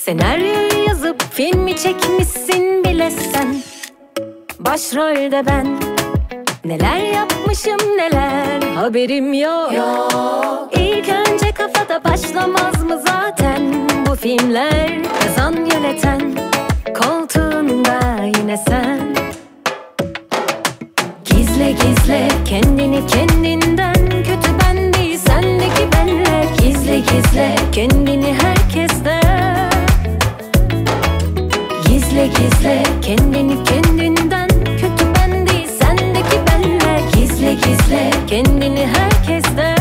Senaryoyu yazıp filmi çekmişsin bile sen. Başrolde ben. Neler yapmışım neler, haberim yok. İlk önce kafada başlamaz mı zaten bu filmler? Yazan yöneten, koltuğunda yine sen. Gizle gizle kendini kendinden, kötü ben değil sendeki benler. Gizle gizle kendini herkesten. Gizle gizle kendini kendinden, kötü ben değil sendeki benler. Gizle gizle kendini herkesten.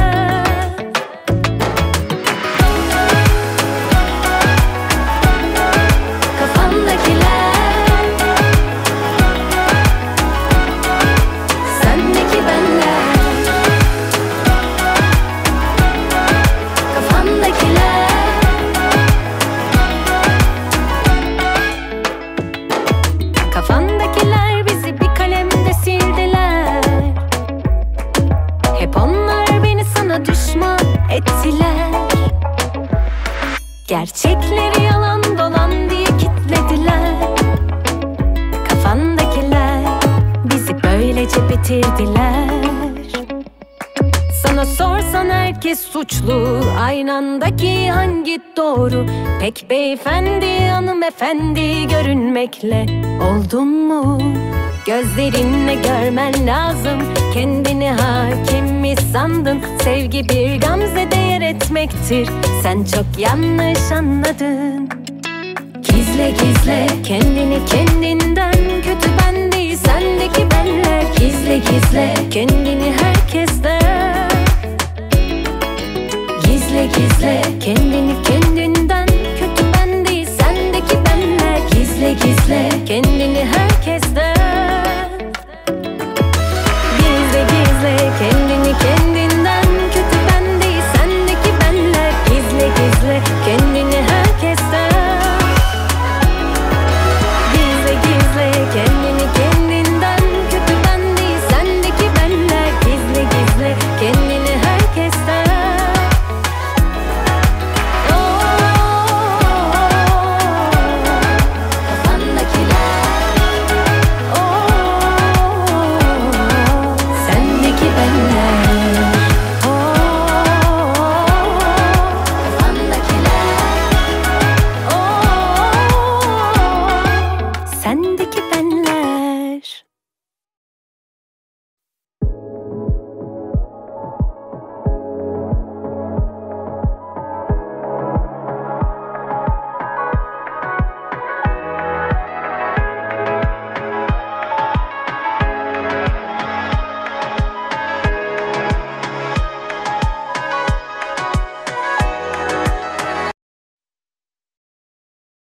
Kafandakiler bizi bir kalemde sildiler. Hep onlar beni sana düşman ettiler. Gerçekleri yalan dolan diye kilitlediler. Kafandakiler bizi böylece bitirdiler. Sana sorsan herkes suçlu, aynı andaki hangi doğru? Pek beyefendi hanımefendi görünmekle oldun mu? Gözlerinle görmen lazım, kendini hakim mi sandın? Sevgi bir gamzede yer etmektir, sen çok yanlış anladın. Gizle gizle kendini kendinden, kötü ben değil sendeki benler. Gizle gizle kendini herkesten. Gizle gizle kendini kendinden, kötü ben değil sendeki benler. Gizle gizle kendini